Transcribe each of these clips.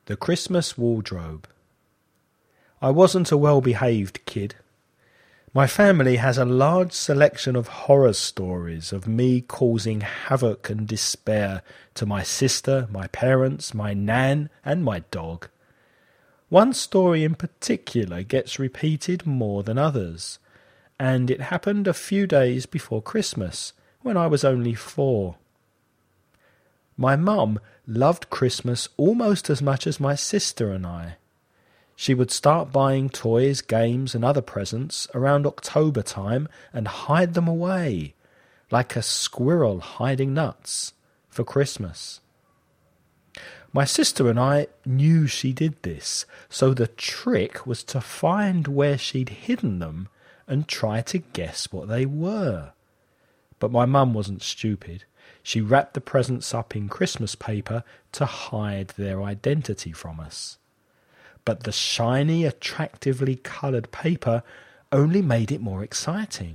The Christmas Wardrobe. I wasn't a well-behaved kid. My family has a large selection of horror stories of me causing havoc and despair to my sister, my parents, my nan, and my dog. One story in particular gets repeated more than others, and it happened a few days before Christmas, when I was only 4. My mum loved Christmas almost as much as my sister and I. She would start buying toys, games, and other presents around October time and hide them away, like a squirrel hiding nuts, for Christmas. My sister and I knew she did this, so the trick was to find where she'd hidden them and try to guess what they were. But my mum wasn't stupid. She wrapped the presents up in Christmas paper to hide their identity from us. But the shiny, attractively coloured paper only made it more exciting.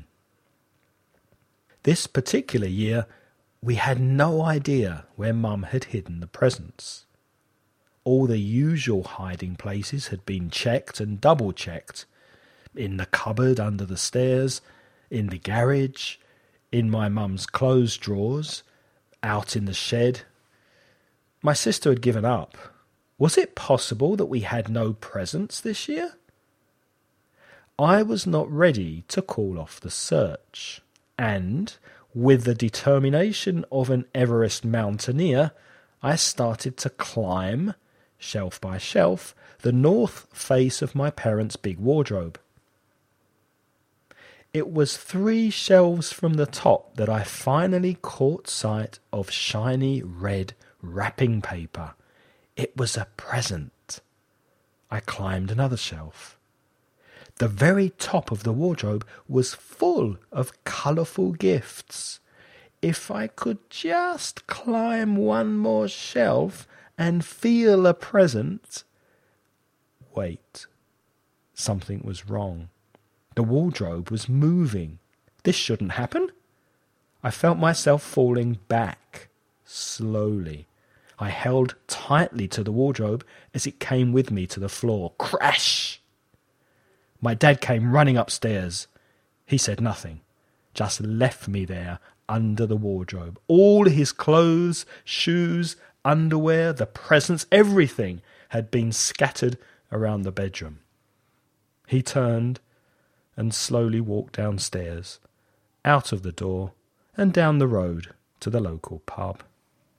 This particular year, we had no idea where Mum had hidden the presents. All the usual hiding places had been checked and double-checked. In the cupboard under the stairs, in the garage, in my mum's clothes drawers, out in the shed. My sister had given up. Was it possible that we had no presents this year? I was not ready to call off the search, and, with the determination of an Everest mountaineer, I started to climb, shelf by shelf, the north face of my parents' big wardrobe. It was 3 shelves from the top that I finally caught sight of shiny red wrapping paper. It was a present. I climbed another shelf. The very top of the wardrobe was full of colourful gifts. If I could just climb one more shelf and feel a present... Wait. Something was wrong. The wardrobe was moving. This shouldn't happen. I felt myself falling back, slowly. I held tightly to the wardrobe as it came with me to the floor. Crash! My dad came running upstairs. He said nothing, just left me there under the wardrobe. All his clothes, shoes, underwear, the presents, everything had been scattered around the bedroom. He turned and slowly walked downstairs, out of the door, and down the road to the local pub.